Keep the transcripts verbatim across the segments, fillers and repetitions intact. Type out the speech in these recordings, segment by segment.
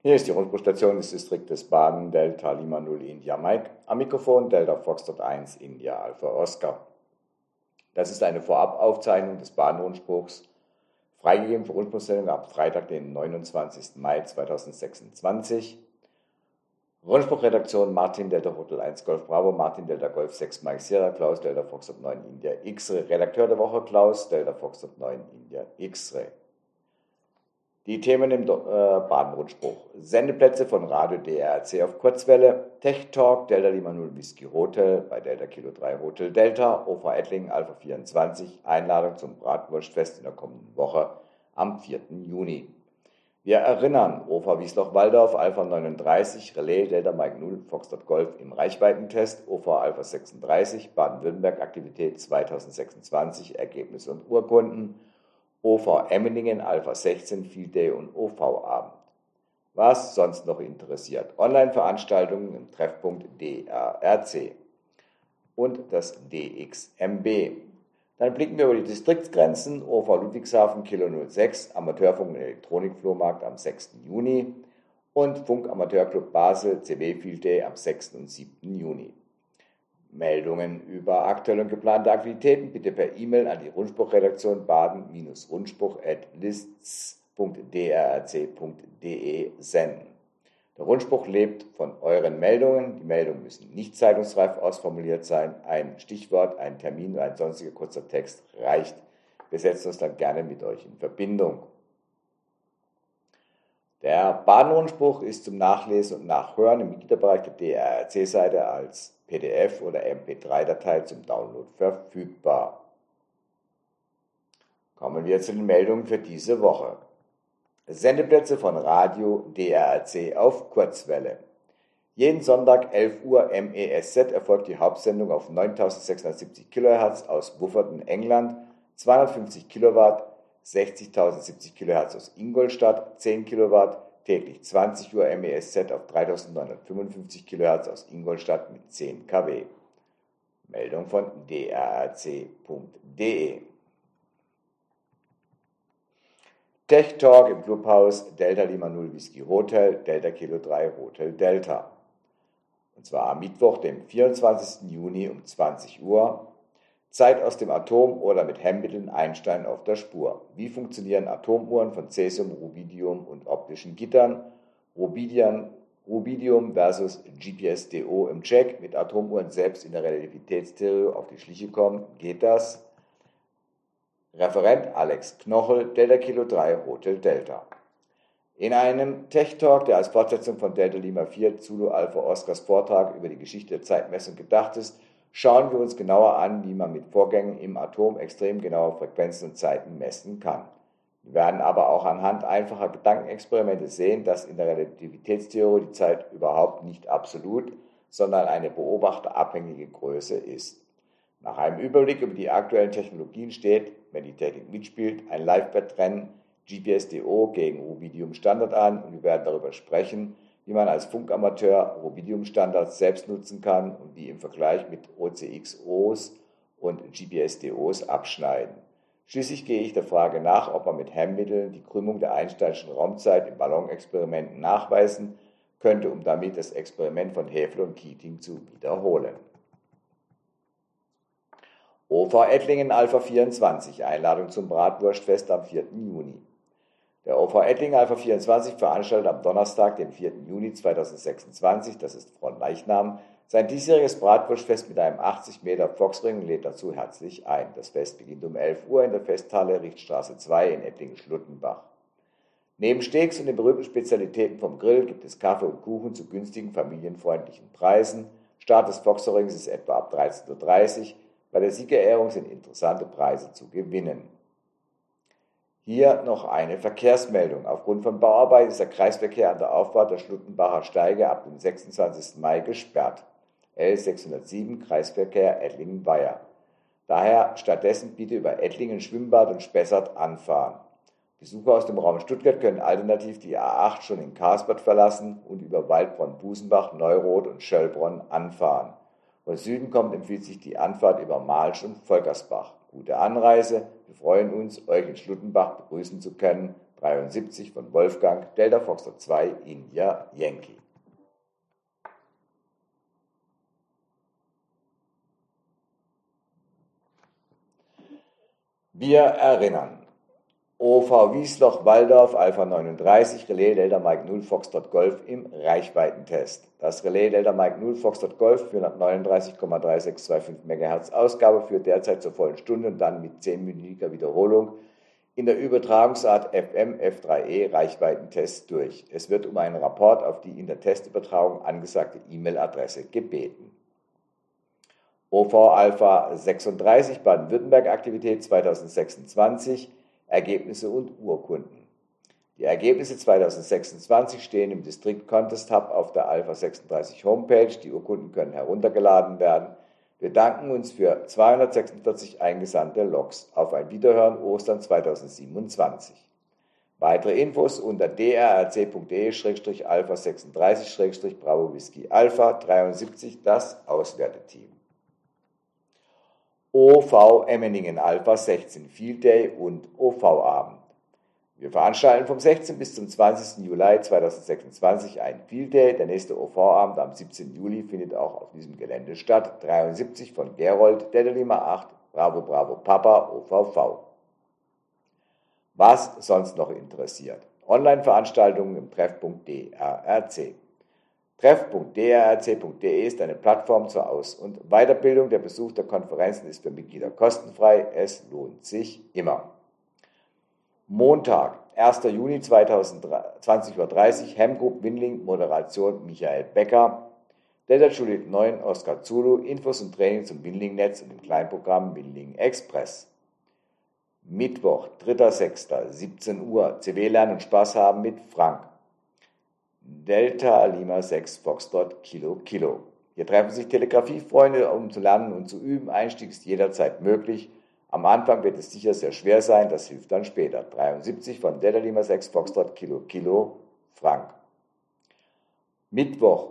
Hier ist die Rundfunkstation des Distriktes Baden, Delta Lima null India Mike, am Mikrofon Delta Foxtrot eins India Alpha Oscar. Das ist eine Vorabaufzeichnung des Baden-Rundspruchs, freigegeben für Rundfunksendung ab Freitag, den neunundzwanzigsten Mai zweitausendsechsundzwanzig. Rundspruchredaktion Martin Delta Hotel eins Golf Bravo, Martin Delta Golf sechs Mike Sierra, Klaus Delta Foxtrot neun India X-Ray, Redakteur der Woche Klaus Delta Foxtrot neun India X-Ray. Die Themen im äh, Baden-Rundspruch: Sendeplätze von Radio D R C auf Kurzwelle, Tech Talk, Delta Lima null Whisky Hotel bei Delta Kilo drei Hotel Delta, O V Ettlingen Alpha vierundzwanzig, Einladung zum Bratwurstfest in der kommenden Woche am vierten Juni. Wir erinnern, O V Wiesloch Waldorf Alpha neununddreißig, Relais Delta Mike null, Foxtrot Golf im Reichweitentest, O V Alpha sechsunddreißig, Baden-Württemberg Aktivität zweitausendsechsundzwanzig, Ergebnisse und Urkunden, O V Emmendingen Alpha sechzehn, Field Day und O V-Abend. Was sonst noch interessiert? Online-Veranstaltungen im Treffpunkt D R R C und das D X M B. Dann blicken wir über die Distriktsgrenzen. O V Ludwigshafen Kilo null sechs, Amateurfunk und Elektronikflohmarkt am sechsten Juni und Funk Amateurclub Basel C B Field Day am sechsten und siebten Juni. Meldungen über aktuelle und geplante Aktivitäten bitte per E-Mail an die Rundspruchredaktion baden-rundspruch at lists punkt d r r c punkt d e senden. Der Rundspruch lebt von euren Meldungen. Die Meldungen müssen nicht zeitungsreif ausformuliert sein. Ein Stichwort, ein Termin oder ein sonstiger kurzer Text reicht. Wir setzen uns dann gerne mit euch in Verbindung. Der Baden-Rundspruch ist zum Nachlesen und Nachhören im Mitgliederbereich der D R R C-Seite als P D F oder M P drei Datei zum Download verfügbar. Kommen wir zu den Meldungen für diese Woche. Sendeplätze von Radio D R R C auf Kurzwelle. Jeden Sonntag elf Uhr M E S Z erfolgt die Hauptsendung auf neuntausendsechshundertsiebzig Kilohertz aus Wufferton, England, zweihundertfünfzig Kilowatt, sechzigtausendsiebzig Kilohertz aus Ingolstadt, zehn Kilowatt, täglich zwanzig Uhr M E S Z auf dreitausendneunhundertfünfundfünfzig Kilohertz aus Ingolstadt mit zehn Kilowatt. Meldung von d r r c punkt d e. Tech Talk im Clubhaus Delta Lima null Whisky Hotel, Delta Kilo drei Hotel Delta. Und zwar am Mittwoch, dem vierundzwanzigsten Juni um zwanzig Uhr. Zeit aus dem Atom oder mit Hemmmitteln Einstein auf der Spur. Wie funktionieren Atomuhren von Cäsium, Rubidium und optischen Gittern? Rubidium, Rubidium versus G P S D O im Check. Mit Atomuhren selbst in der Relativitätstheorie auf die Schliche kommen. Geht das? Referent Alex Knochel, Delta Kilo drei Hotel Delta. In einem Tech Talk, der als Fortsetzung von Delta Lima vier Zulu Alpha Oscars Vortrag über die Geschichte der Zeitmessung gedacht ist, schauen wir uns genauer an, wie man mit Vorgängen im Atom extrem genaue Frequenzen und Zeiten messen kann. Wir werden aber auch anhand einfacher Gedankenexperimente sehen, dass in der Relativitätstheorie die Zeit überhaupt nicht absolut, sondern eine beobachterabhängige Größe ist. Nach einem Überblick über die aktuellen Technologien steht, wenn die Technik mitspielt, ein Live-Wettrennen G P S D O gegen Rubidium Standard an und wir werden darüber sprechen, wie man als Funkamateur Rubidium-Standards selbst nutzen kann und die im Vergleich mit O C X Os und G P S D Os abschneiden. Schließlich gehe ich der Frage nach, ob man mit Hemmmitteln die Krümmung der Einsteinschen Raumzeit in Ballonexperimenten nachweisen könnte, um damit das Experiment von Häfele und Keating zu wiederholen. O V Ettlingen Alpha vierundzwanzig, Einladung zum Bratwurstfest am vierten Juni. Der O V Ettlingen Alpha vierundzwanzig veranstaltet am Donnerstag, den vierten Juni zweitausendsechsundzwanzig, das ist Frontleichnam, sein diesjähriges Bratwurstfest mit einem achtzig Meter Foxring und lädt dazu herzlich ein. Das Fest beginnt um elf Uhr in der Festhalle Richtstraße zwei in Ettlingen-Schluttenbach. Neben Steaks und den berühmten Spezialitäten vom Grill gibt es Kaffee und Kuchen zu günstigen, familienfreundlichen Preisen. Start des Foxrings ist etwa ab dreizehn Uhr dreißig. Bei der Siegerehrung sind interessante Preise zu gewinnen. Hier noch eine Verkehrsmeldung. Aufgrund von Bauarbeit ist der Kreisverkehr an der Auffahrt der Schluttenbacher Steige ab dem sechsundzwanzigsten Mai gesperrt. L sechshundertsieben Kreisverkehr Ettlingen-Weiher. Daher stattdessen bitte über Ettlingen, Schwimmbad und Spessart anfahren. Besucher aus dem Raum Stuttgart können alternativ die A acht schon in Karlsbad verlassen und über Waldbronn-Busenbach, Neuroth und Schöllbronn anfahren. Von Süden kommt empfiehlt sich die Anfahrt über Malsch und Volkersbach. Gute Anreise, wir freuen uns, euch in Schluttenbach begrüßen zu können. dreiundsiebzig von Wolfgang, Delta Foxtrot zwei, India Yankee. Wir erinnern. O V Wiesloch Walldorf Alpha neununddreißig, Relais Delta Mike null Foxtrot Golf im Reichweitentest. Das Relais Delta Mike null Foxtrot Golf vierhundertneununddreißig Komma drei sechs zwei fünf Megahertz Ausgabe führt derzeit zur vollen Stunde und dann mit zehnminütiger Wiederholung in der Übertragungsart F M F drei E Reichweitentest durch. Es wird um einen Rapport auf die in der Testübertragung angesagte E-Mail-Adresse gebeten. O V Alpha sechsunddreißig Baden-Württemberg Aktivität zweitausendsechsundzwanzig, Ergebnisse und Urkunden. Die Ergebnisse zweitausendsechsundzwanzig stehen im District Contest Hub auf der Alpha sechsunddreißig Homepage. Die Urkunden können heruntergeladen werden. Wir danken uns für zweihundertsechsundvierzig eingesandte Logs. Auf ein Wiederhören Ostern zweitausendsiebenundzwanzig. Weitere Infos unter d r r c punkt d e alpha sechsunddreißig Bravo Whisky Alpha dreiundsiebzig, das Auswerteteam. O V Emmeningen Alpha sechzehn Field Day und O V-Abend. Wir veranstalten vom sechzehnten bis zum zwanzigsten Juli zweitausendsechsundzwanzig einen Field Day. Der nächste O V-Abend am siebzehnten Juli findet auch auf diesem Gelände statt. dreiundsiebzig von Gerold, Delta Lima acht, Bravo Bravo Papa, O V V. Was sonst noch interessiert? Online-Veranstaltungen im Treffpunkt D R R C. treff punkt d r r c punkt d e ist eine Plattform zur Aus- und Weiterbildung. Der Besuch der Konferenzen ist für Mitglieder kostenfrei. Es lohnt sich immer. Montag, ersten Juni zwanzig Uhr dreißig, Hem Group Windling, Moderation Michael Becker. Delta Juliet neun, Oscar Zulu, Infos und Training zum Windling-Netz und dem Kleinprogramm Windling Express. Mittwoch, dritter sechster, siebzehn Uhr, C W Lernen und Spaß haben mit Frank. Delta Lima sechs Foxtrot Kilo Kilo. Hier treffen sich Telegrafiefreunde, um zu lernen und zu üben. Einstieg ist jederzeit möglich. Am Anfang wird es sicher sehr schwer sein, das hilft dann später. dreiundsiebzig von Delta Lima sechs Foxtrot Kilo Kilo Frank. Mittwoch,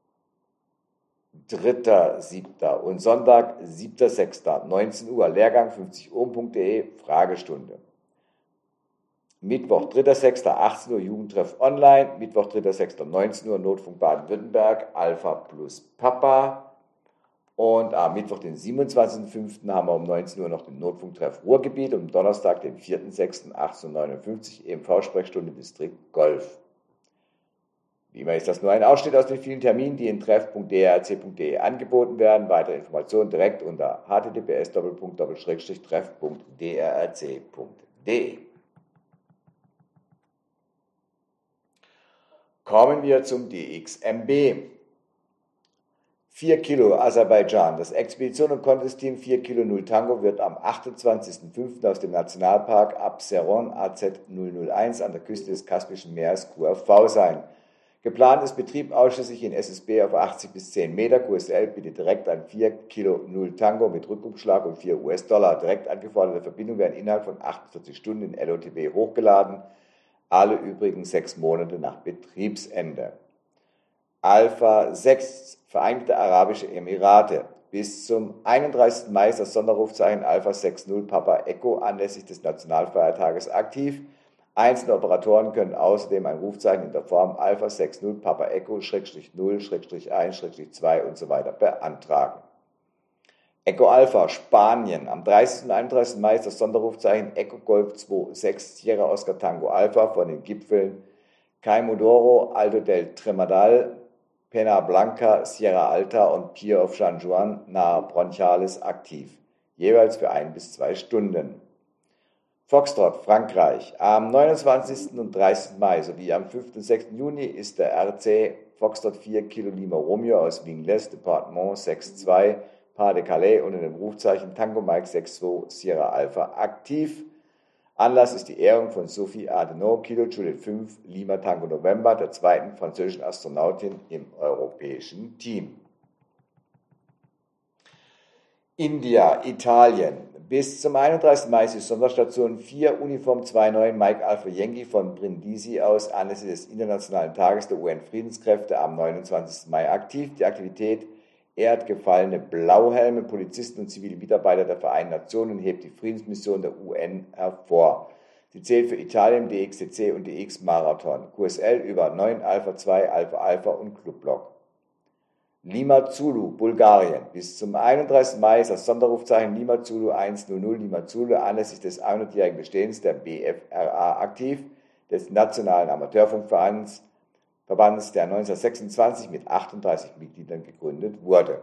dritter siebter und Sonntag, siebter sechster, neunzehn Uhr, Lehrgang fünfzig ohm punkt d e, Fragestunde. Mittwoch, dritter sechster, achtzehn Uhr, Jugendtreff online. Mittwoch, dritter sechster, neunzehn Uhr, Notfunk Baden-Württemberg, Alpha plus Papa. Und am Mittwoch, den siebenundzwanzigsten fünften haben wir um neunzehn Uhr noch den Notfunktreff Ruhrgebiet und am Donnerstag, den vierten sechsten, achtzehnhundertneunundfünfzig, E M V-Sprechstunde Distrikt Golf. Wie immer ist das nur ein Ausschnitt aus den vielen Terminen, die in treff punkt d r c punkt d e angeboten werden. Weitere Informationen direkt unter h t t p s treff punkt d r r c punkt d e. Kommen wir zum D X M B. vier Kilo Aserbaidschan. Das Expedition- und Contest-Team vier Kilo null Tango wird am achtundzwanzigsten fünften aus dem Nationalpark Abseron A Z null null eins an der Küste des Kaspischen Meeres Q F V sein. Geplant ist Betrieb ausschließlich in S S B auf achtzig bis zehn Meter. Q S L bitte direkt an vier Kilo null Tango mit Rückumschlag und vier US-Dollar. Direkt angeforderte Verbindungen werden innerhalb von achtundvierzig Stunden in L O T B hochgeladen. Alle übrigen sechs Monate nach Betriebsende. Alpha sechs, Vereinigte Arabische Emirate. Bis zum einunddreißigsten Mai ist das Sonderrufzeichen Alpha sechs null Papa Echo anlässlich des Nationalfeiertages aktiv. Einzelne Operatoren können außerdem ein Rufzeichen in der Form Alpha sechs null Papa Echo null eins zwei und so weiter beantragen. Echo Alpha, Spanien. Am dreißigsten und einunddreißigsten Mai ist das Sonderrufzeichen Echo Golf zwei sechs Sierra Oscar Tango Alpha von den Gipfeln Caimodoro, Alto del Tremadal, Pena Blanca, Sierra Alta und Pier of San Juan nahe Bronchales aktiv, jeweils für ein bis zwei Stunden. Foxtrot, Frankreich. Am neunundzwanzigsten und dreißigsten Mai sowie am fünften und sechsten Juni ist der R C Foxtrot vier Kilo Lima Romeo aus Wingles, Departement sechs zwei, Pas de Calais unter dem Rufzeichen Tango Mike sechs zwei Sierra Alpha aktiv. Anlass ist die Ehrung von Sophie Adenau, Kilo Juliet fünf, Lima Tango November, der zweiten französischen Astronautin im europäischen Team. India, Italien. Bis zum einunddreißigsten Mai ist die Sonderstation vier Uniform zwei neun Mike Alpha Yankee von Brindisi aus anlässlich des Internationalen Tages der U N-Friedenskräfte am neunundzwanzigsten Mai aktiv. Die Aktivität ehrt gefallene Blauhelme, Polizisten und zivile Mitarbeiter der Vereinten Nationen und hebt die Friedensmission der U N hervor. Sie zählt für Italien D X C C und D X Marathon. Q S L über neun Alpha zwei, Alpha Alpha und Clubblock. Lima Zulu, Bulgarien. Bis zum einunddreißigsten Mai ist das Sonderrufzeichen Lima Zulu hundertzehn Lima Zulu anlässlich des hundertjährigen Bestehens der B F R A aktiv, des Nationalen Amateurfunkverbands, Verbands, der neunzehnhundertsechsundzwanzig mit achtunddreißig Mitgliedern gegründet wurde.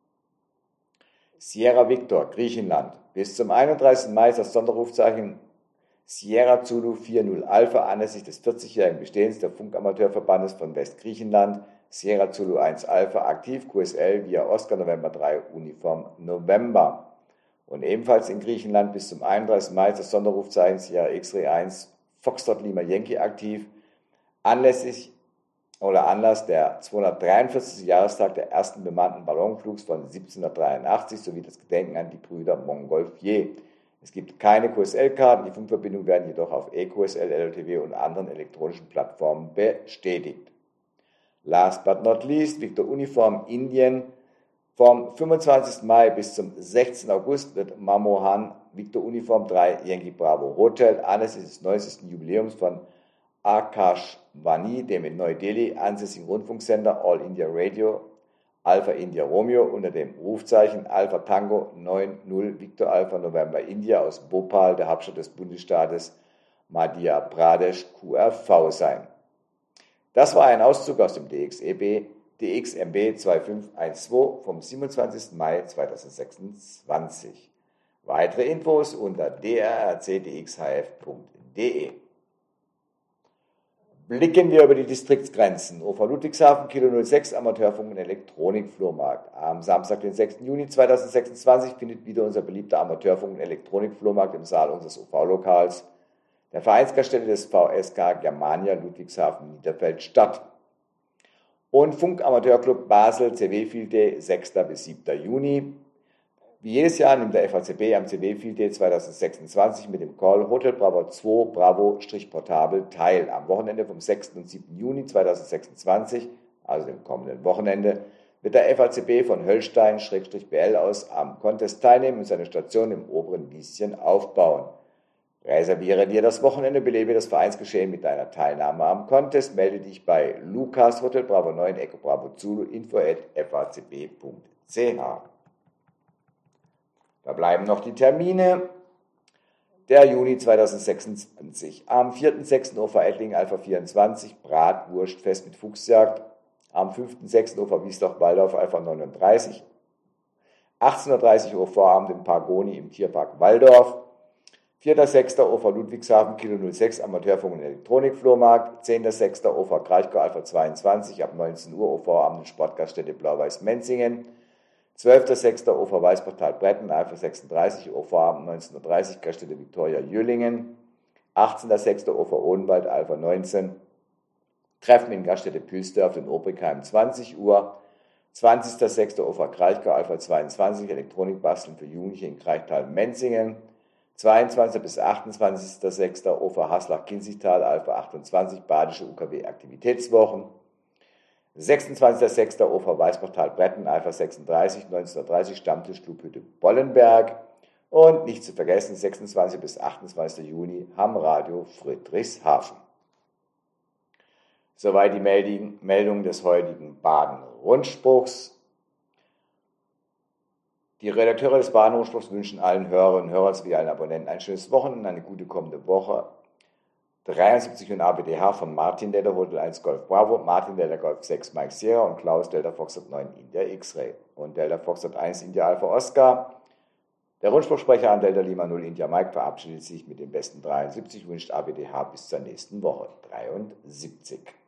Sierra Victor, Griechenland. Bis zum einunddreißigsten Mai ist das Sonderrufzeichen Sierra Zulu vierzig Alpha anlässlich des vierzigjährigen Bestehens der Funkamateurverbandes von Westgriechenland, Sierra Zulu eins Alpha aktiv, Q S L via Oscar November drei Uniform November. Und ebenfalls in Griechenland bis zum einunddreißigsten Mai ist das Sonderrufzeichen Sierra X-Ray eins Foxtrot Lima Yankee aktiv, anlässlich oder Anlass der zweihundertdreiundvierzigsten Jahrestag der ersten bemannten Ballonflugs von siebzehnhundertdreiundachtzig sowie das Gedenken an die Brüder Montgolfier. Es gibt keine Q S L-Karten, die Funkverbindungen werden jedoch auf E Q S L, L L T W und anderen elektronischen Plattformen bestätigt. Last but not least, Victor Uniform Indien. Vom fünfundzwanzigsten Mai bis zum sechzehnten August wird Mamohan Victor Uniform drei Yankee Bravo Hotel anlässlich des neunzigsten Jubiläums von Akashvani, dem in Neu-Delhi ansässigen Rundfunksender All India Radio, Alpha India Romeo unter dem Rufzeichen Alpha Tango neun null Victor Alpha November India aus Bhopal, der Hauptstadt des Bundesstaates Madhya Pradesh, Q R V sein. Das war ein Auszug aus dem D X E B, D X M B zwei fünf eins zwei vom siebenundzwanzigsten Mai zweitausendsechsundzwanzig. Weitere Infos unter d r r c d x h f punkt d e. Blicken wir über die Distriktsgrenzen. O V Ludwigshafen, Kilo null sechs, Amateurfunk und Elektronikflohmarkt. Am Samstag, den sechsten Juni zweitausendsechsundzwanzig, findet wieder unser beliebter Amateurfunk- und Elektronikflohmarkt im Saal unseres O V-Lokals, der Vereinsgaststätte des V S K Germania Ludwigshafen-Niederfeld statt. Und Funk-Amateurclub Basel, C W Field Day, sechsten bis siebten Juni. Wie jedes Jahr nimmt der F A C B am C W Field Day zweitausendsechsundzwanzig mit dem Call Hotel Bravo zwei Bravo-Portabel teil. Am Wochenende vom sechsten und siebten Juni zweitausendsechsundzwanzig, also dem kommenden Wochenende, wird der F A C B von Höllstein-B L aus am Contest teilnehmen und seine Station im oberen Lieschen aufbauen. Reserviere dir das Wochenende, belebe das Vereinsgeschehen mit deiner Teilnahme am Contest, melde dich bei Lukas Hotel Bravo neun Echo Bravo Zulu info at f a c b punkt c h. Da bleiben noch die Termine. Der Juni zweitausendsechsundzwanzig. Am vierten sechsten O V Ettlingen Alpha vierundzwanzig, Bratwurstfest mit Fuchsjagd. Am fünften sechsten O V Wiesloch-Waldorf Alpha neununddreißig. achtzehn Uhr dreißig Uhr Vorabend im Pargoni im Tierpark Waldorf. vierten sechsten O V Ludwigshafen, Kilo null sechs, Amateurfunk- und Elektronikflohmarkt. zehnten sechsten O V Kraichgau Alpha zweiundzwanzig, ab neunzehn Uhr O V Abend Sportgaststätte Blau-Weiß-Menzingen. zwölften sechsten O V Weißportal Bretten, Alpha sechsunddreißig, O V Abend neunzehn Uhr dreißig, Gaststätte Viktoria Jüllingen. achtzehnten sechsten O V Odenwald, Alpha neunzehn. Treffen in Gaststätte Pülsdorf in Obrigheim, zwanzig Uhr. zwanzigsten sechsten O V Kraichgau, Alpha zweiundzwanzig, Elektronikbasteln für Jugendliche in Kraichtal-Menzingen. zweiundzwanzigsten bis achtundzwanzigsten sechsten O V Haslach-Kinzigtal, Alpha achtundzwanzig, Badische U K W-Aktivitätswochen. sechsundzwanzigsten sechsten O V Weißportal Bretten, Alpha sechsunddreißig, neunzehn Uhr dreißig, Stammtisch Clubhütte Bollenberg. Und nicht zu vergessen, sechsundzwanzigsten bis achtundzwanzigsten Juni Hamradio Friedrichshafen. Soweit die Meldung des heutigen Baden-Rundspruchs. Die Redakteure des Baden-Rundspruchs wünschen allen Hörerinnen und Hörern sowie allen Abonnenten ein schönes Wochenende und eine gute kommende Woche. dreiundsiebzig und A B D H von Martin Delta Hotel eins Golf Bravo, Martin Delta Golf sechs Mike Sierra und Klaus Delta Foxtrot neun India X-Ray und Delta Foxtrot eins India Alpha Oscar. Der Rundspruchsprecher an Delta Lima null India Mike verabschiedet sich mit den besten dreiundsiebzig, wünscht A B D H bis zur nächsten Woche. dreiundsiebzig.